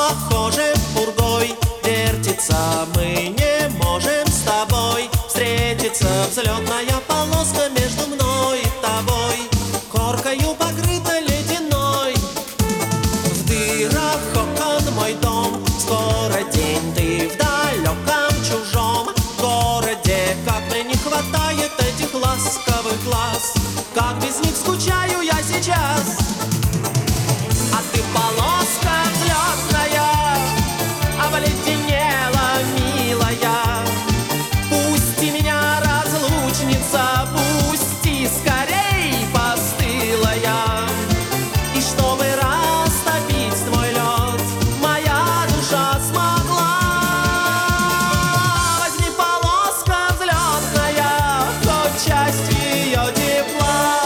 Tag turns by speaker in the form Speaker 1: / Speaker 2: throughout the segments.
Speaker 1: похоже, пургой вертится. Мы не можем с тобой встретиться. Взлетная полоска между мной и тобой коркою покрыта ледяной. В дырах окон мой дом, скоро день, ты в далеком чужом городе. Как мне не хватает этих ласковых глаз, как без них скучаю я сейчас. А ты полоска взлетная, обледенела, милая. Пусти меня, разлучница, пусти скорей, постылая. И чтобы растопить твой лед, моя душа смогла. Возьми, полоска взлетная, хоть часть ее тепла.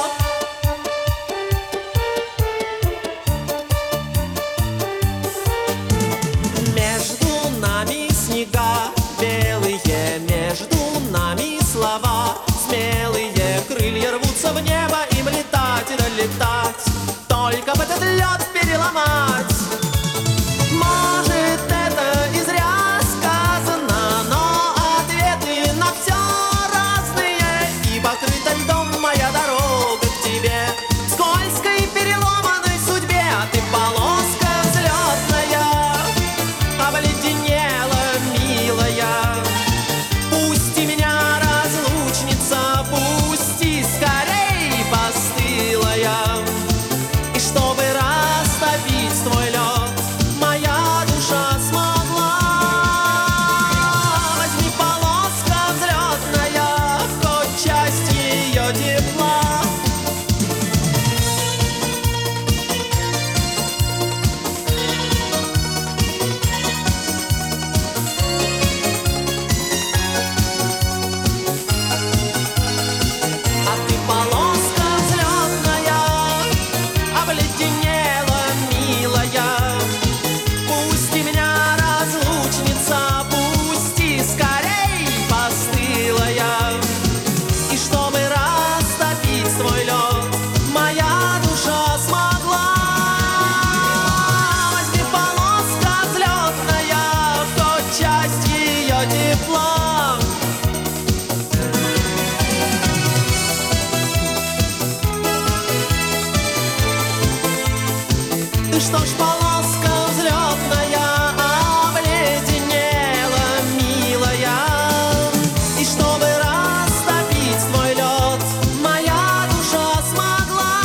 Speaker 1: Между нами снега белые, между нами слова смелые. Крылья рвутся в небо, им летать и долетать, только бы этот лед переломать. Может, это и зря сказано, но ответы на все разные. И покрыта льдом моя дорога к тебе, скользкой переломанной судьбе. А ты полоска взлетная, обледенела, милая. Пусти меня, разлучница, пусти скорей, постылая. И чтобы растопить твой лед, моя душа смогла. Возьми, полоска взлетная, хоть часть ее тепла. А ты полоска взлетная, обледенела, милая. Пусти меня, разлучница, пусти скорей, постылая. И чтобы растопить твой лед, моя душа смогла. Возьми, полоска взлетная, хоть часть ее тепла. Ты что ж, полоска взлетная, обледенела, милая. И чтобы растопить твой лед, моя душа смогла.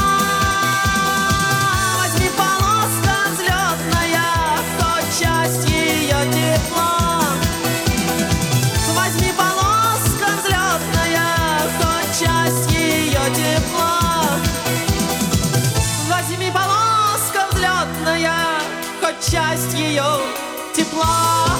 Speaker 1: Возьми, полоска взлетная, хоть часть ее тепла. Возьми, полоска взлетная, хоть часть ее тепла. Возьми, полоска взлетная, хоть часть ее тепла.